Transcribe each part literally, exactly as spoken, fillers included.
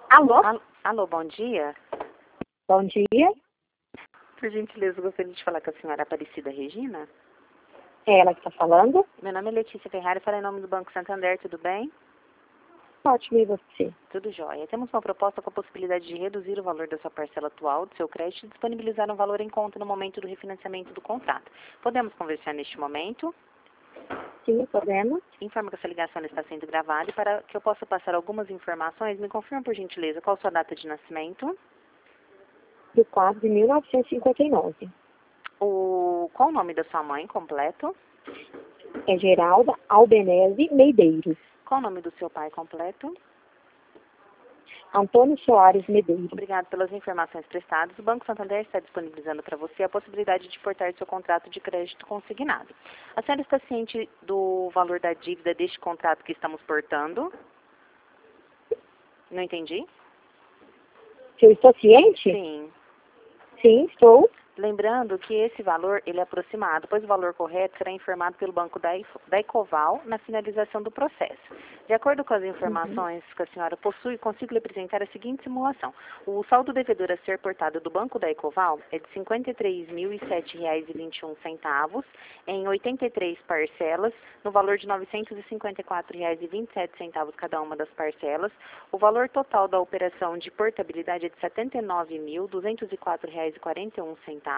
Alô? Al- Alô, bom dia. Bom dia. Por gentileza, eu gostaria de falar com a senhora Aparecida Regina. É ela que está falando? Meu nome é Letícia Ferrari, falo em nome do Banco Santander, tudo bem? Ótimo, e você? Tudo jóia. Temos uma proposta com a possibilidade de reduzir o valor da sua parcela atual, do seu crédito, e disponibilizar um valor em conta no momento do refinanciamento do contrato. Podemos conversar neste momento? Sim, podemos. Informo que essa ligação está sendo gravada e para que eu possa passar algumas informações, me confirma por gentileza qual a sua data de nascimento, Do quadro de mil novecentos e cinquenta e nove. o... qual o nome da sua mãe completo, É Geralda Albenese Medeiros. qual o nome do seu pai completo. Antônio Soares Medeiros. Obrigado pelas informações prestadas. O Banco Santander está disponibilizando para você a possibilidade de portar seu contrato de crédito consignado. A senhora está ciente do valor da dívida deste contrato que estamos portando? Não entendi? Se eu estou ciente? Sim. Sim, estou. Lembrando que esse valor ele é aproximado, pois o valor correto será informado pelo Banco da If- da Ecoval na finalização do processo. De acordo com as informações que a senhora possui, consigo lhe apresentar a seguinte simulação. O saldo devedor a ser portado do Banco da Ecoval é de cinquenta e três mil e sete reais e vinte e um centavos em oitenta e três parcelas, no valor de novecentos e cinquenta e quatro reais e vinte e sete centavos cada uma das parcelas. O valor total da operação de portabilidade é de setenta e nove mil duzentos e quatro reais e quarenta e um centavos.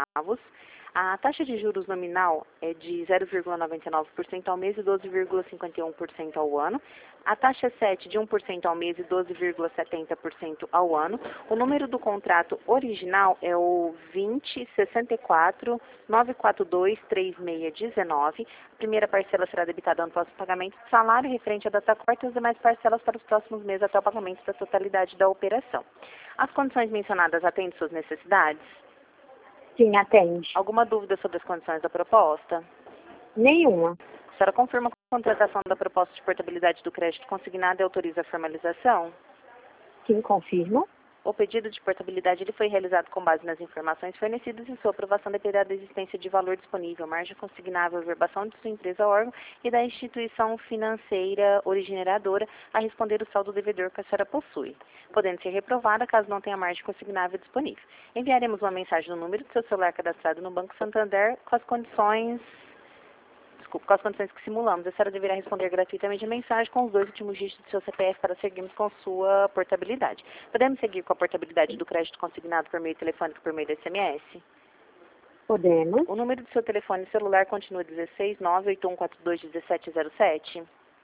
A taxa de juros nominal é de zero vírgula noventa e nove por cento ao mês e doze vírgula cinquenta e um por cento ao ano. A taxa sete de um por cento ao mês e doze vírgula setenta por cento ao ano. O número do contrato original é o vinte, sessenta e quatro, novecentos e quarenta e dois, trinta e seis dezenove. A primeira parcela será debitada no próximo pagamento do salário referente à data corte e as demais parcelas para os próximos meses até o pagamento da totalidade da operação. As condições mencionadas atendem suas necessidades? Sim, atende. Alguma dúvida sobre as condições da proposta? Nenhuma. A senhora confirma que a contratação da proposta de portabilidade do crédito consignado e autoriza a formalização? Sim, confirmo. O pedido de portabilidade ele foi realizado com base nas informações fornecidas e sua aprovação dependerá da existência de valor disponível, margem consignável, verbação de sua empresa ou órgão e da instituição financeira originadora a responder o saldo devedor que a senhora possui, podendo ser reprovada caso não tenha margem consignável disponível. Enviaremos uma mensagem no número do seu celular cadastrado no Banco Santander com as condições Desculpe, com as condições que simulamos. A senhora deverá responder gratuitamente a mensagem com os dois últimos dígitos do seu C P F para seguirmos com sua portabilidade. Podemos seguir com a portabilidade do crédito consignado por meio telefônico e por meio de S M S? Podemos. O número do seu telefone celular continua dezesseis, nove oito um quatro dois, um sete zero sete?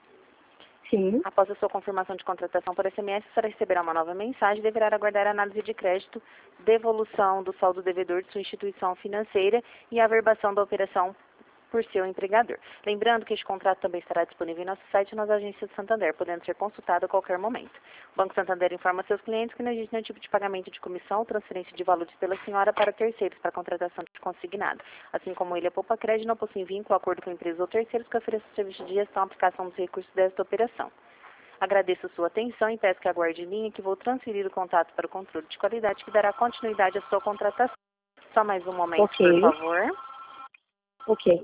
Sim. Após a sua confirmação de contratação por S M S, a senhora receberá uma nova mensagem e deverá aguardar a análise de crédito, devolução do saldo devedor de sua instituição financeira e a averbação da operação por seu empregador. Lembrando que este contrato também estará disponível em nosso site e nas agências de Santander, podendo ser consultado a qualquer momento. O Banco Santander informa seus clientes que não existe nenhum tipo de pagamento de comissão ou transferência de valores pela senhora para terceiros para contratação de consignado. Assim como ele, a Poupa Crédito não possui vínculo, acordo com empresas ou terceiros que ofereçam serviço de gestão e aplicação dos recursos desta operação. Agradeço a sua atenção e peço que aguarde em linha que vou transferir o contato para o controle de qualidade que dará continuidade à sua contratação. Só mais um momento, Ok. por favor. Ok.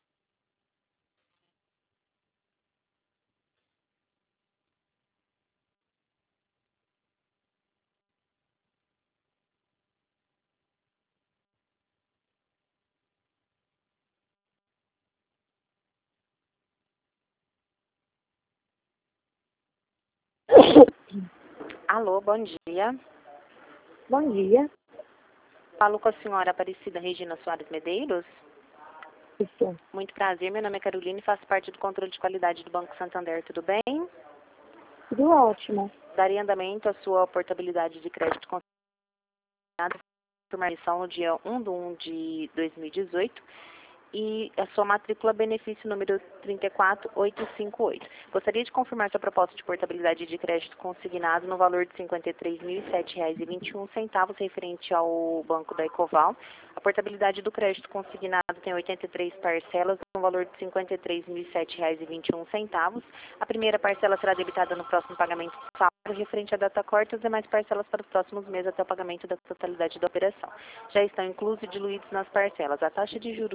Alô, bom dia. Bom dia. Falo com a senhora Aparecida Regina Soares Medeiros. Isso. Muito prazer, meu nome é Carolina e faço parte do controle de qualidade do Banco Santander, tudo bem? Tudo ótimo. Daria andamento à sua portabilidade de crédito consignado por marcação no dia um de um de dois mil e dezoito e a sua matrícula benefício número trinta e quatro mil oitocentos e cinquenta e oito. Gostaria de confirmar sua proposta de portabilidade de crédito consignado no valor de cinquenta e três mil e sete reais e vinte e um centavos referente ao Banco da Ecoval. A portabilidade do crédito consignado tem oitenta e três parcelas no valor de cinquenta e três mil e sete reais e vinte e um centavos. A primeira parcela será debitada no próximo pagamento do salário referente à data corte e as demais parcelas para os próximos meses até o pagamento da totalidade da operação. Já estão inclusos e diluídos nas parcelas a taxa de juros nominal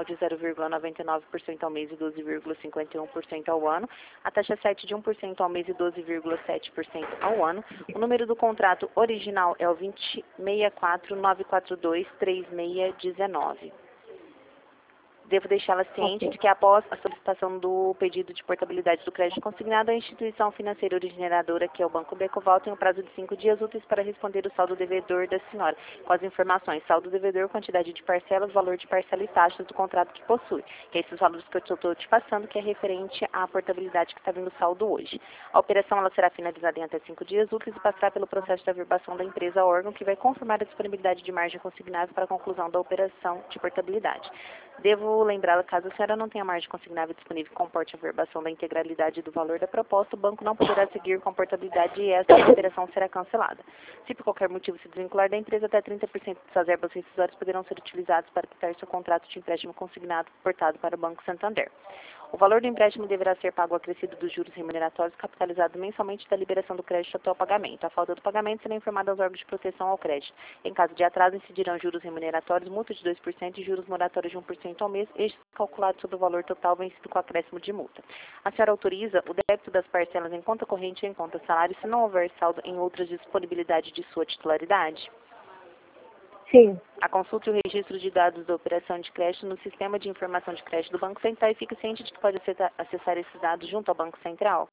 nominal de zero vírgula noventa e nove por cento ao mês e doze vírgula cinquenta e um por cento ao ano, a taxa sete de um por cento ao mês e doze vírgula sete por cento ao ano. O número do contrato original é o vinte e quatro nove quatro dois três seis um nove. Devo deixá-la ciente Ok. de que após a solicitação do pedido de portabilidade do crédito consignado, a instituição financeira originadora, que é o Banco Decoval, tem um prazo de cinco dias úteis para responder o saldo devedor da senhora, com as informações: saldo devedor, quantidade de parcelas, valor de parcela e taxas do contrato que possui. Que é esses valores que eu estou te passando, que é referente à portabilidade que está vindo saldo hoje. A operação ela será finalizada em até cinco dias úteis e passará pelo processo de averbação da empresa ao órgão, que vai confirmar a disponibilidade de margem consignável para a conclusão da operação de portabilidade. Devo lembrá-la, caso a senhora não tenha margem consignável disponível que comporte a averbação da integralidade do valor da proposta, o banco não poderá seguir com a portabilidade e esta operação será cancelada. Se por qualquer motivo se desvincular da empresa, até trinta por cento de suas verbas rescisórias poderão ser utilizadas para quitar seu contrato de empréstimo consignado portado para o Banco Santander. O valor do empréstimo deverá ser pago acrescido dos juros remuneratórios capitalizados mensalmente da liberação do crédito até o pagamento. A falta do pagamento será informada aos órgãos de proteção ao crédito. Em caso de atraso, incidirão juros remuneratórios, multa de dois por cento e juros moratórios de um por cento ao mês, estes calculados sobre o valor total vencido com acréscimo de multa. A senhora autoriza o débito das parcelas em conta corrente ou em conta salário se não houver saldo em outras disponibilidades de sua titularidade? Sim. A consulta e o registro de dados da operação de crédito no Sistema de Informação de Crédito do Banco Central e fique ciente de que pode acessar esses dados junto ao Banco Central.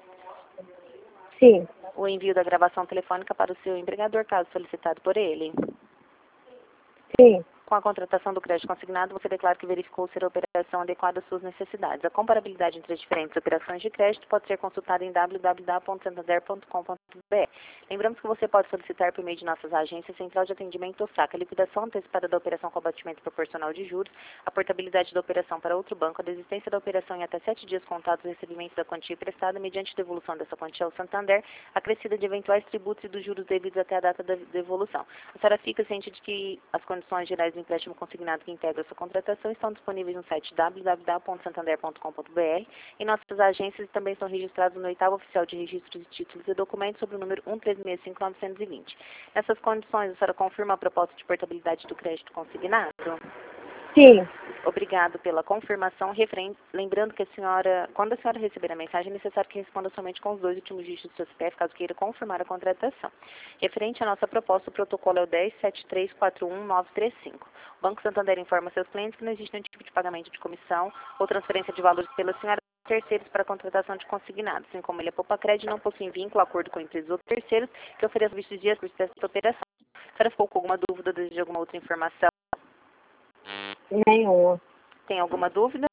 Sim. O envio da gravação telefônica para o seu empregador, caso solicitado por ele. Sim. Com a contratação do crédito consignado, você declara que verificou ser a operação adequada às suas necessidades. A comparabilidade entre as diferentes operações de crédito pode ser consultada em w w w ponto santander ponto com ponto b r. Lembramos que você pode solicitar por meio de nossas agências Central de Atendimento ou SAC a liquidação antecipada da operação com abatimento proporcional de juros, a portabilidade da operação para outro banco, a desistência da operação em até sete dias contados o recebimento da quantia prestada mediante devolução dessa quantia ao Santander, acrescida de eventuais tributos e dos juros devidos até a data da devolução. A senhora fica ciente de que as condições gerais do empréstimo consignado que integra sua contratação estão disponíveis no site w w w ponto santander ponto com ponto b r e nossas agências também estão registradas no oitavo oficial de registros de títulos e documentos sobre o número um três seis cinco nove dois zero. Nessas condições, a senhora confirma a proposta de portabilidade do crédito consignado? Sim. Obrigado pela confirmação. Referente, lembrando que a senhora, quando a senhora receber a mensagem, é necessário que responda somente com os dois últimos dígitos do seu C P F, caso queira confirmar a contratação. Referente à nossa proposta, o protocolo é o dez sete três quatro um nove três cinco. O Banco Santander informa seus clientes que não existe nenhum tipo de pagamento de comissão ou transferência de valores pela senhora a terceiros para a contratação de consignados, assim como ele é poupa crédito, não possui vínculo, acordo com empresas ou terceiros que ofereçam vistos dias por esta operação. A senhora ficou com alguma dúvida, deseja alguma outra informação? Nenhuma. Tem alguma dúvida?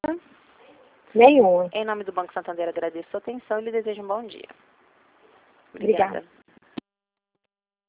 Nenhuma. Em nome do Banco Santander, agradeço a sua atenção e lhe desejo um bom dia. Obrigada. Obrigada.